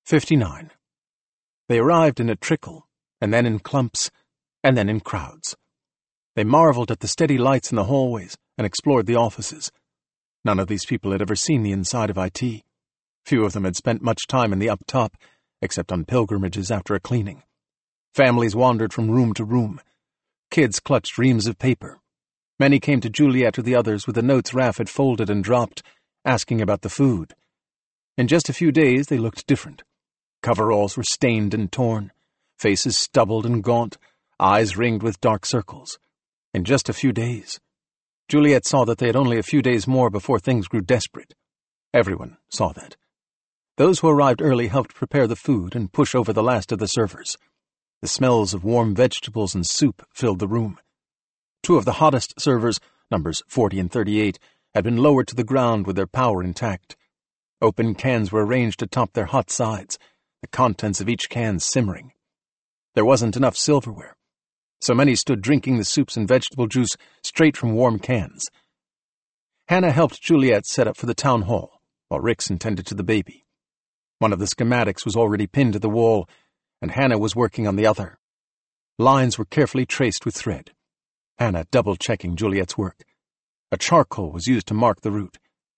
59. They arrived in a trickle, and then in clumps, and then in crowds. They marveled at the steady lights in the hallways and explored the offices. None of these people had ever seen the inside of IT. Few of them had spent much time in the up top, except on pilgrimages after a cleaning. Families wandered from room to room. Kids clutched reams of paper. Many came to Juliet or the others with the notes Raph had folded and dropped, asking about the food. In just a few days they looked different. Coveralls were stained and torn, faces stubbled and gaunt, eyes ringed with dark circles. In just a few days. Juliet saw that they had only a few days more before things grew desperate. Everyone saw that. Those who arrived early helped prepare the food and push over the last of the servers. The smells of warm vegetables and soup filled the room. Two of the hottest servers, numbers 40 and 38, had been lowered to the ground with their power intact. Open cans were arranged atop their hot sides, the contents of each can simmering. There wasn't enough silverware, so many stood drinking the soups and vegetable juice straight from warm cans. Hannah helped Juliet set up for the town hall, while Rix attended to the baby. One of the schematics was already pinned to the wall, and Hannah was working on the other. Lines were carefully traced with thread, Hannah double-checking Juliet's work. A charcoal was used to mark the route.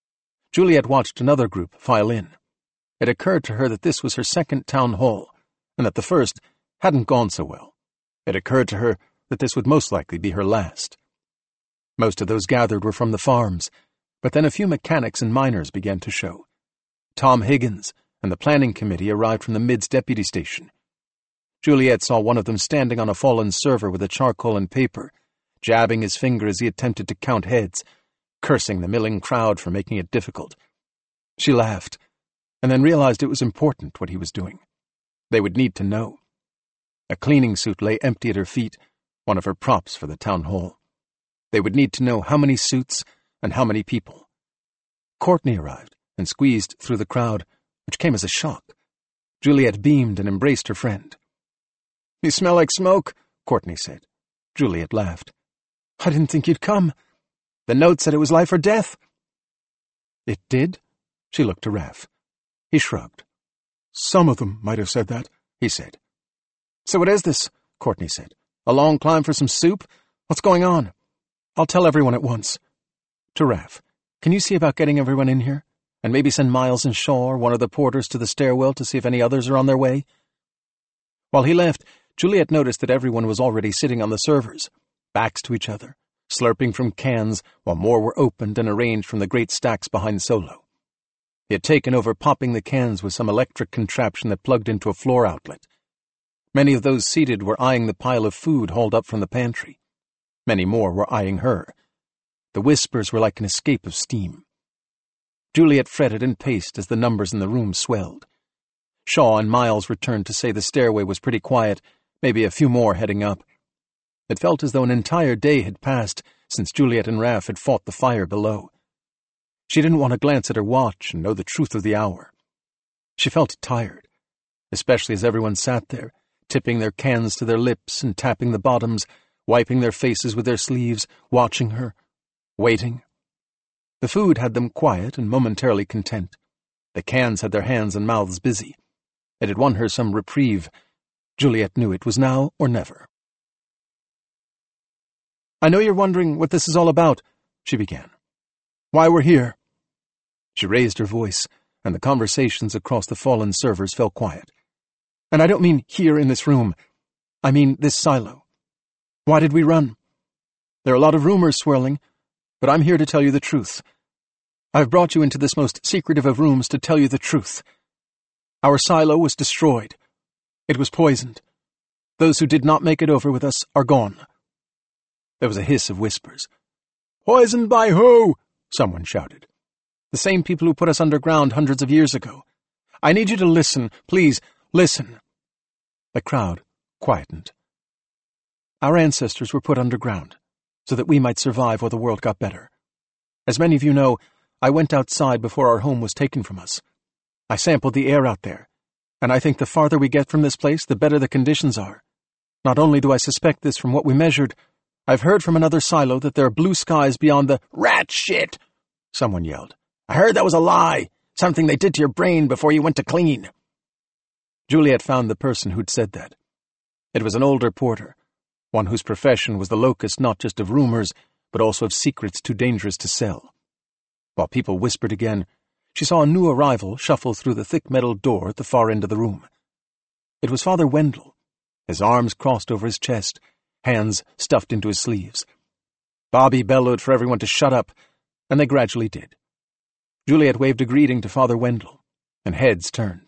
Juliet watched another group file in. It occurred to her that this was her second town hall, and that the first hadn't gone so well. It occurred to her that this would most likely be her last. Most of those gathered were from the farms, but then a few mechanics and miners began to show. Tom Higgins and the planning committee arrived from the MIDS deputy station. Juliet saw one of them standing on a fallen server with a charcoal and paper, jabbing his finger as he attempted to count heads, cursing the milling crowd for making it difficult. She laughed, and then realized it was important what he was doing. They would need to know. A cleaning suit lay empty at her feet, one of her props for the town hall. They would need to know how many suits and how many people. Courtney arrived and squeezed through the crowd, which came as a shock. Juliet beamed and embraced her friend. "You smell like smoke," Courtney said. Juliet laughed. "I didn't think you'd come. The note said it was life or death." "It did?" She looked to Raph. He shrugged. "Some of them might have said that," he said. "So what is this?" Courtney said. "A long climb for some soup? What's going on?" "I'll tell everyone at once." To Raph, "Can you see about getting everyone in here? And maybe send Miles and Shaw or one of the porters to the stairwell to see if any others are on their way?" While he left, Juliet noticed that everyone was already sitting on the servers, backs to each other, slurping from cans while more were opened and arranged from the great stacks behind Solo. He had taken over popping the cans with some electric contraption that plugged into a floor outlet. Many of those seated were eyeing the pile of food hauled up from the pantry. Many more were eyeing her. The whispers were like an escape of steam. Juliet fretted and paced as the numbers in the room swelled. Shaw and Miles returned to say the stairway was pretty quiet, maybe a few more heading up. It felt as though an entire day had passed since Juliet and Raph had fought the fire below. She didn't want to glance at her watch and know the truth of the hour. She felt tired, especially as everyone sat there, tipping their cans to their lips and tapping the bottoms, wiping their faces with their sleeves, watching her, waiting. The food had them quiet and momentarily content. The cans had their hands and mouths busy. It had won her some reprieve. Juliet knew it was now or never. "I know you're wondering what this is all about," she began. "Why we're here." She raised her voice, and the conversations across the fallen servers fell quiet. "And I don't mean here in this room. I mean this silo. Why did we run? There are a lot of rumors swirling, but I'm here to tell you the truth. I've brought you into this most secretive of rooms to tell you the truth. Our silo was destroyed. It was poisoned. Those who did not make it over with us are gone." There was a hiss of whispers. "Poisoned by who?" someone shouted. "The same people who put us underground hundreds of years ago. I need you to listen. Please, listen." The crowd quietened. "Our ancestors were put underground, so that we might survive while the world got better. As many of you know, I went outside before our home was taken from us. I sampled the air out there, and I think the farther we get from this place, the better the conditions are. Not only do I suspect this from what we measured, I've heard from another silo that there are blue skies beyond the—" "Rat shit!" someone yelled. "I heard that was a lie, something they did to your brain before you went to clean." Juliet found the person who'd said that. It was an older porter, one whose profession was the locus not just of rumors, but also of secrets too dangerous to sell. While people whispered again, she saw a new arrival shuffle through the thick metal door at the far end of the room. It was Father Wendell, his arms crossed over his chest, hands stuffed into his sleeves. Bobby bellowed for everyone to shut up, and they gradually did. Juliet waved a greeting to Father Wendell, and heads turned.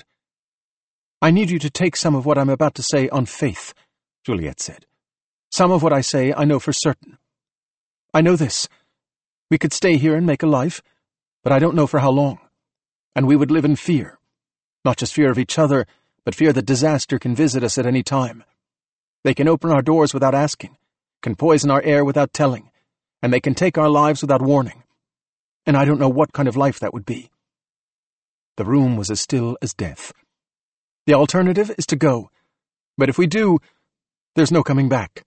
"I need you to take some of what I'm about to say on faith," Juliet said. "Some of what I say I know for certain. I know this. We could stay here and make a life, but I don't know for how long. And we would live in fear. Not just fear of each other, but fear that disaster can visit us at any time. They can open our doors without asking, can poison our air without telling, and they can take our lives without warning. And I don't know what kind of life that would be." The room was as still as death. "The alternative is to go. But if we do, there's no coming back."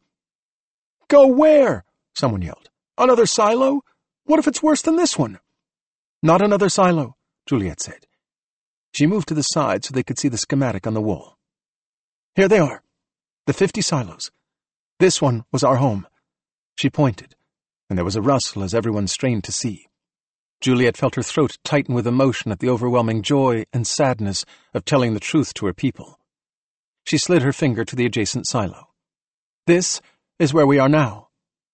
"Go where?" someone yelled. "Another silo? What if it's worse than this one?" "Not another silo," Juliet said. She moved to the side so they could see the schematic on the wall. "Here they are. The 50 silos. This one was our home." She pointed, and there was a rustle as everyone strained to see. Juliet felt her throat tighten with emotion at the overwhelming joy and sadness of telling the truth to her people. She slid her finger to the adjacent silo. "This is where we are now."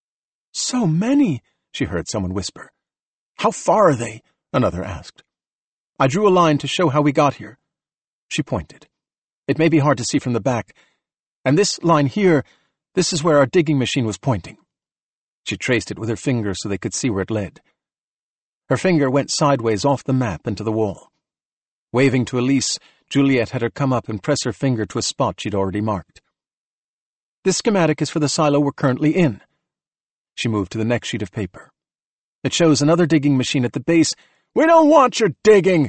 "So many," she heard someone whisper. "How far are they?" another asked. "I drew a line to show how we got here." She pointed. "It may be hard to see from the back. And this line here, this is where our digging machine was pointing." She traced it with her finger so they could see where it led. Her finger went sideways off the map into the wall. Waving to Elise, Juliet had her come up and press her finger to a spot she'd already marked. "This schematic is for the silo we're currently in." She moved to the next sheet of paper. "It shows another digging machine at the base." "We don't want your digging!"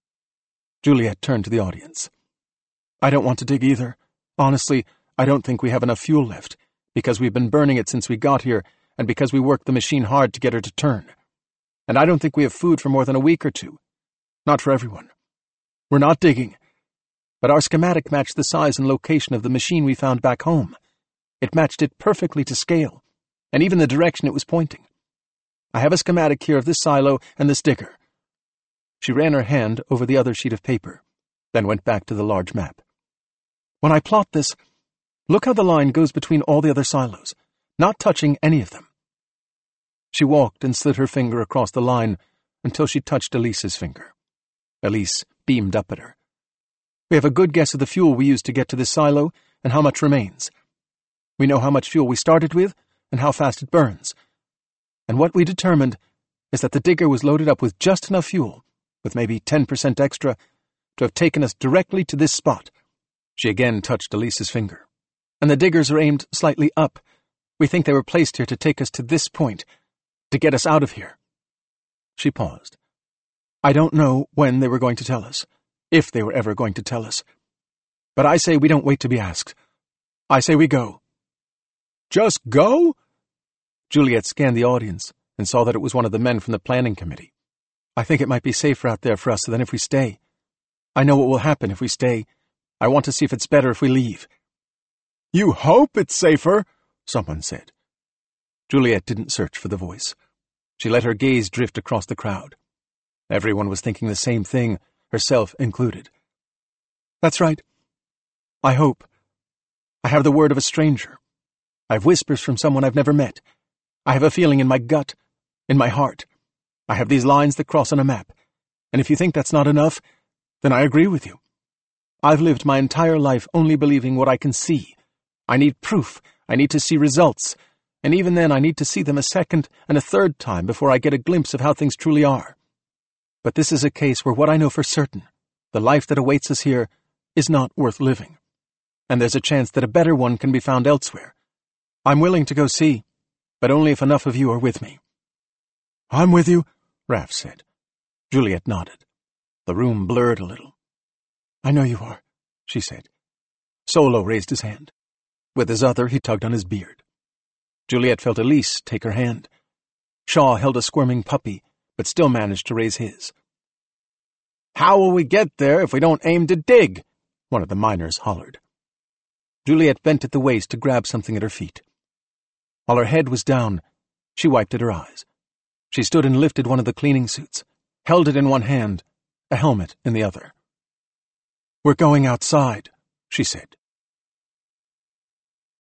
Juliet turned to the audience. "I don't want to dig either. Honestly, I don't think we have enough fuel left, because we've been burning it since we got here, and because we worked the machine hard to get her to turn. And I don't think we have food for more than a week or two. Not for everyone. We're not digging. But our schematic matched the size and location of the machine we found back home. It matched it perfectly to scale, and even the direction it was pointing. I have a schematic here of this silo and this digger." She ran her hand over the other sheet of paper, then went back to the large map. "When I plot this, look how the line goes between all the other silos, not touching any of them." She walked and slid her finger across the line until she touched Elise's finger. Elise beamed up at her. "We have a good guess of the fuel we used to get to this silo and how much remains. We know how much fuel we started with and how fast it burns. And what we determined is that the digger was loaded up with just enough fuel, with maybe 10% extra, to have taken us directly to this spot." She again touched Elise's finger. "And the diggers are aimed slightly up. We think they were placed here to take us to this point, to get us out of here." She paused. "I don't know when they were going to tell us, if they were ever going to tell us. But I say we don't wait to be asked. I say we go." "Just go?" Juliet scanned the audience and saw that it was one of the men from the planning committee. "I think it might be safer out there for us than if we stay. I know what will happen if we stay. I want to see if it's better if we leave." "You hope it's safer," someone said. Juliet didn't search for the voice. She let her gaze drift across the crowd. Everyone was thinking the same thing, herself included. "That's right. I hope. I have the word of a stranger. I have whispers from someone I've never met. I have a feeling in my gut, in my heart. I have these lines that cross on a map. And if you think that's not enough, then I agree with you. I've lived my entire life only believing what I can see. I need proof. I need to see results. And even then I need to see them a second and a third time before I get a glimpse of how things truly are. But this is a case where what I know for certain, the life that awaits us here, is not worth living. And there's a chance that a better one can be found elsewhere. I'm willing to go see, but only if enough of you are with me." "I'm with you," Raph said. Juliet nodded. The room blurred a little. "I know you are," she said. Solo raised his hand. With his other, he tugged on his beard. Juliet felt Elise take her hand. Shaw held a squirming puppy, but still managed to raise his. "How will we get there if we don't aim to dig?" one of the miners hollered. Juliet bent at the waist to grab something at her feet. While her head was down, she wiped at her eyes. She stood and lifted one of the cleaning suits, held it in one hand, a helmet in the other. "We're going outside," she said.